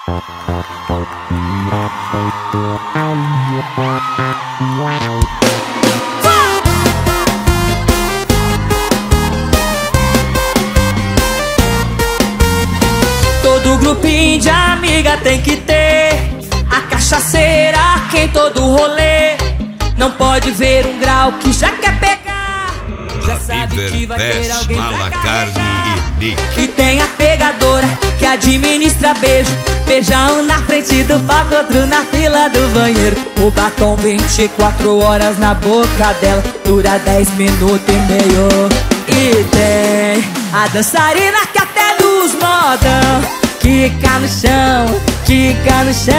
Todo grupinho de amiga tem que ter a cachaceira que em todo rolê não pode ver um grau que já quer pegar. Já sabe que vai ter alguém pra carregar. E tem a pegadora que administra beijo, beijão na frente do palco, outro na fila do banheiro. O batom 24 horas na boca dela dura 10 minutos e meio. E tem a dançarina que até nos modão quica no chão, quica no chão.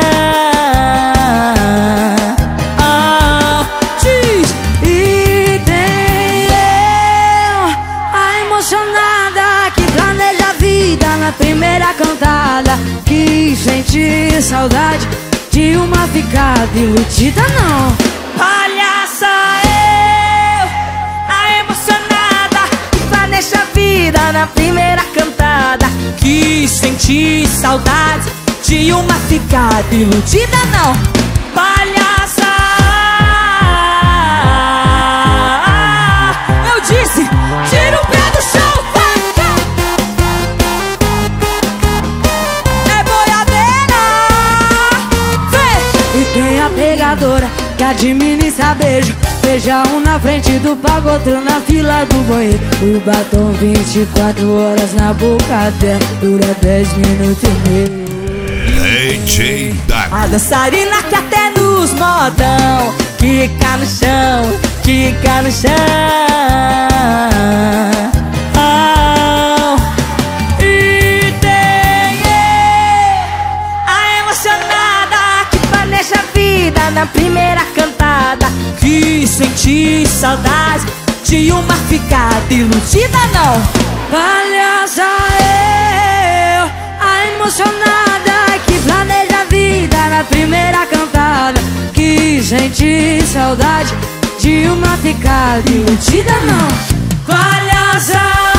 Diz. E tem eu, a emocionada que planeja a vida na primeira cantada, que sente saudade de uma ficada iludida não. Palhaça eu, a emocionada que planeja a vida na primeira cantada, que senti saudade de uma ficada iludida não. Palhaça, eu disse, tira o pé do chão, vai. É boiadeira, vem. E tem a pegadora que administra beijo, beijão na frente do palco, outro na fila do banheiro. O batom 24 horas na boca dela dura 10 minutos e meio. DJ Dark. A dançarina que até nos modão quica no chão, quica no chão. E tem a emocionada que planeja a vida na primeira cantada, que senti saudade de uma ficada iludida não. Palhaça eu, a emocionada que planeja a vida na primeira cantada, que senti saudade de uma ficada iludida não. Palhaça